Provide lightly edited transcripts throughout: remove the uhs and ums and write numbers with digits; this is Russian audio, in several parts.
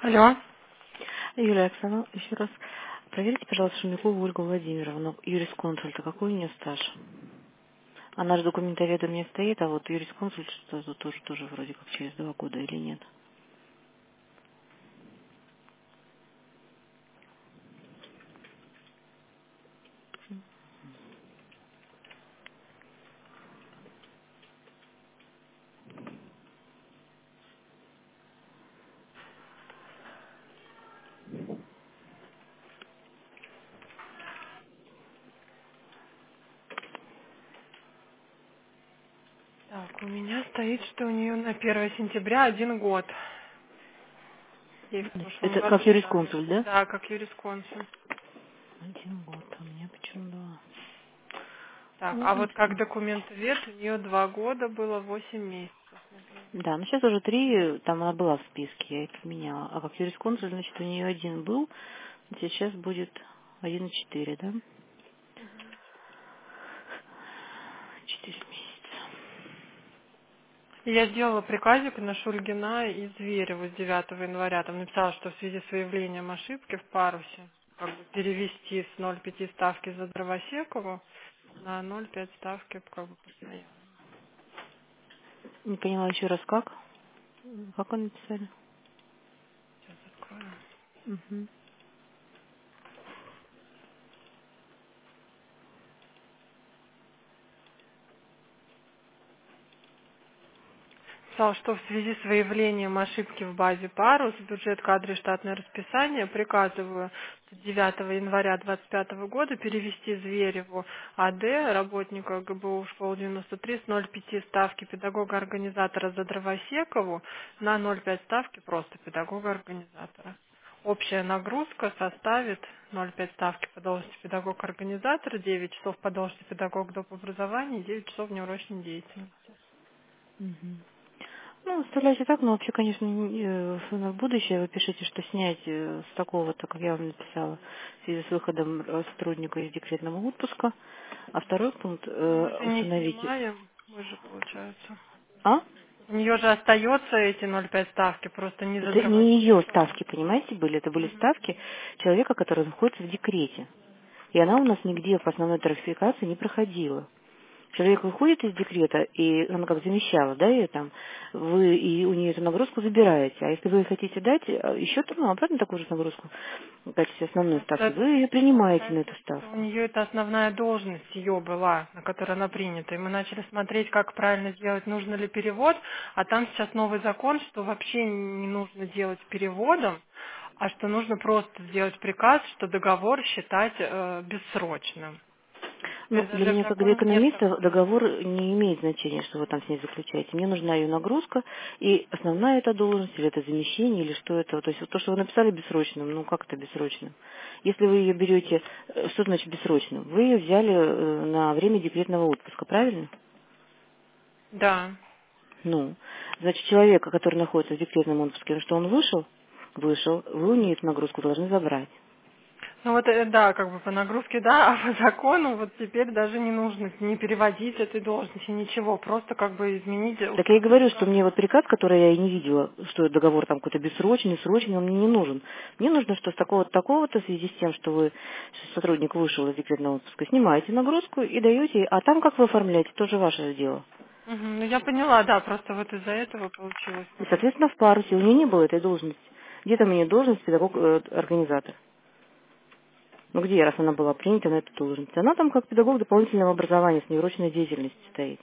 Алло. Юлия Оксана, еще раз проверьте, пожалуйста, Шумякову Ольгу Владимировну, юрисконсульта, какой у нее стаж? Она же документоведа у меня стоит, а вот юрисконсульт что-то тоже вроде как через 2 года или нет. Так, у меня стоит, что у нее на 1 сентября 1 год. Ей в прошлом Это году как дали. юрисконсульт, да? Да, как юрисконсульт. 1 год, а у меня почему 2? Так, Ну, а вот как ясно. документовед у нее 2 года было 8 месяцев. Да, ну сейчас уже 3, там она была в списке, я их поменяла. А как юрисконсульт, значит, у нее 1 был, сейчас будет 1,4, да? 4 месяца. И я сделала приказик на Шульгина и Звереву с 9 января. Там написала, что в связи с выявлением ошибки в парусе как бы перевести с 0,5 ставки за Дровосекову на 0,5 ставки как бы постоянно. Не поняла еще раз, как? Как вы написали? Сейчас открою. Угу. Писал, что в связи с выявлением ошибки в базе парус, бюджет, кадры, штатное расписание, приказываю с 9 января 2025 года перевести Звереву АД, работника ГБУ школы 93, с 0,5 ставки педагога-организатора за Дровосекову на 0,5 ставки просто педагога-организатора. Общая нагрузка составит 0,5 ставки по должности педагог-организатора, 9 часов по должности педагог доп. Образования и 9 часов неурочной деятельности. Угу. Ну, оставляйте так, но вообще, конечно, на будущее вы пишите, что снять с такого-то, как я вам написала, в связи с выходом сотрудника из декретного отпуска. А второй пункт Но мы же не установите. снимаем, мы же, получается. А? У нее же остается эти 0,5 ставки, просто не за Это не ее Дровосекова. ставки, понимаете, были. Это были Мгм. ставки человека, который находится в декрете. И она у нас нигде по основной тарификации не проходила. Человек выходит из декрета, и она как замещала, да, ее там, вы и у нее эту нагрузку забираете. А если вы хотите дать еще ну, обратно такую же нагрузку в качестве основной Просто ставки, это вы ее принимаете на эту получается, что у ставку. нее это основная должность ее была, на которой она принята. И мы начали смотреть, как правильно сделать, нужно ли перевод, а там сейчас новый закон, что вообще не нужно делать переводом, а что нужно просто сделать приказ, что договор считать бессрочным. Ну, Теперь для даже в меня, как для законе нет экономиста, такого. договор не имеет значения, что вы там с ней заключаете. Мне нужна ее нагрузка, и основная эта должность, или это замещение, или что это. То есть вот то, что вы написали бессрочным, ну как это бессрочным? Если вы ее берете, что значит бессрочным? Вы ее взяли на время декретного отпуска, правильно? Да. Ну, значит, человека, который находится в декретном отпуске, что он вышел? Вышел, вы у нее эту нагрузку должны забрать. Ну вот, да, как бы по нагрузке, да, а по закону вот теперь даже не нужно не переводить этой должности, ничего, просто как бы изменить Так я и условия говорю, что мне вот договора. приказ, который я и не видела, что договор там какой-то бессрочный, срочный, он мне не нужен. Мне нужно, что с такого-то, такого-то, в связи с тем, что вы, что сотрудник вышел из декретного отпуска, снимаете нагрузку и даете, а там как вы оформляете, тоже ваше дело. Мгм, ну я поняла, да, просто вот из-за этого получилось И, как бы. соответственно, в парусе у нее не было этой должности. Где там у нее должность педагог-организатор? Ну где, раз она была принята на эту должность? Она там как педагог дополнительного образования с неурочной деятельностью стоит.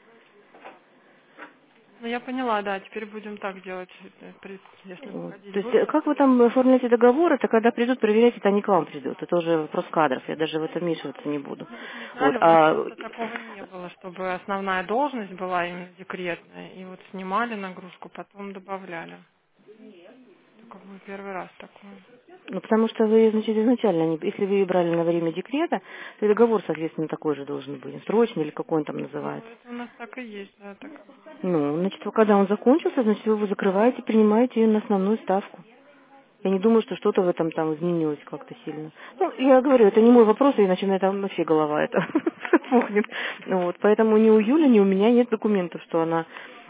Ну я поняла, да, теперь будем так делать, если Вот. выходить То есть, будет. как вы там оформляете договор, это когда придут проверять, это они к вам придут. Это уже вопрос кадров, я даже в это вмешиваться не буду. Ну, вот не Вот. знали, у нас А, просто такого не было, чтобы основная должность была именно декретная, и вот снимали нагрузку, потом добавляли. Это как бы первый раз такое. ну, потому что вы, значит, изначально, если вы ее брали на время декрета, то и договор, соответственно, такой же должен быть. Срочный или какой он там Ну, называется. это у нас так и есть, да, так как бы. Ну, значит, когда он закончился, значит, вы его закрываете, принимаете ее на основную ставку. Я не думаю, что что-то в этом там изменилось как-то сильно. Ну, я говорю, это не мой вопрос, иначе у меня там вообще голова это пухнет. Ну вот, поэтому ни у Юли, ни у меня нет документов, что она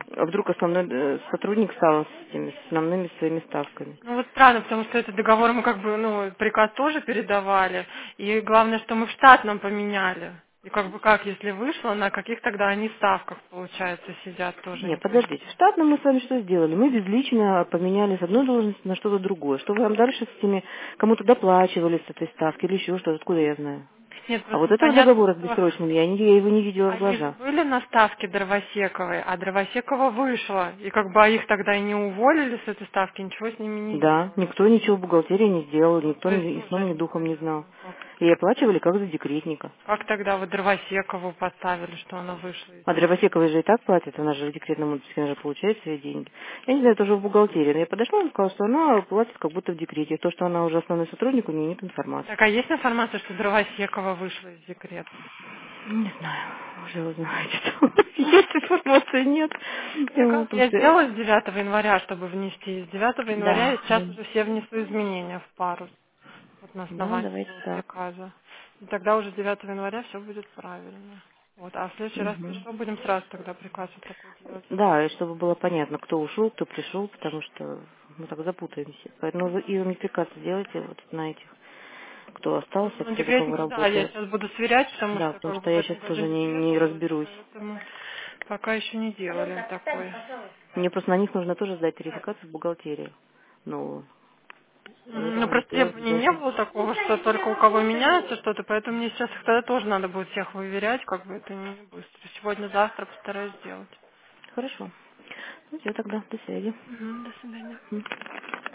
А вдруг основной сотрудник стал с этими с основными своими ставками? Ну вот странно, потому что этот договор мы как бы, ну, приказ тоже передавали, и главное, что мы в штатном поменяли. И как бы как, если вышло, на каких тогда они ставках, получается, сидят, тоже Нет, непонятно. подождите. В штатном мы с вами что сделали? Мы безлично поменяли с одной должности на что-то другое. Что вы там дальше с этими кому-то доплачивали с этой ставки или еще что-то? Откуда я знаю? Нет, А просто вот этого непонятно, договора с что бессрочным я его не видела в они же глаза. были на ставке Дровосековой, а Дровосекова вышла. И как бы их тогда и не уволили с этой ставки, ничего с ними не Да, сделали. никто ничего в бухгалтерии не сделал, Ну, никто то есть ни сном, тоже ни духом не знал. как, И оплачивали как за декретника. как тогда вот Дровосекову поставили, что она вышла из А них? Дровосековой же и так платит, она же в декретном отпуске, она же получает свои деньги. Я не знаю, это уже в бухгалтерии, но я подошла и сказала, что она платит как будто в декрете. То, что она уже основной сотрудник, у нее нет информации. Так, а есть информация, что Дровосекова вышла из декрета? Не знаю, уже узнаете. Есть информации, нет. Я Вот, как потому я что- сделала с 9 января, чтобы внести. С 9 января я Да, сейчас уже все внесу изменения в парус. Вот на да, основании давайте этого так. приказа. И тогда уже 9 января все будет правильно. Вот, а в следующий раз Мгм. пришло, будем сразу тогда приказ вот такой делать. Да, и чтобы было понятно, кто ушел, кто пришел, потому что мы так запутаемся. Поэтому вы и унификацию сделайте вот на этих, кто остался, Ну, кто за кого декретники, да, я работает. сейчас буду сверять, потому Да, что потому как что бы в я этом сейчас году тоже не не требовалось, разберусь. поэтому пока еще не делали такой. Мне просто на них нужно тоже сдать верификацию в бухгалтерии. Ну, это Ну, надо просто сделать требований не обязательно. было такого, что только у кого меняется что-то, поэтому мне сейчас их тогда тоже надо будет всех выверять, как бы это не быстро. Сегодня-завтра постараюсь сделать. Хорошо. Ну, все тогда, до связи. Мгм, до свидания. Мгм.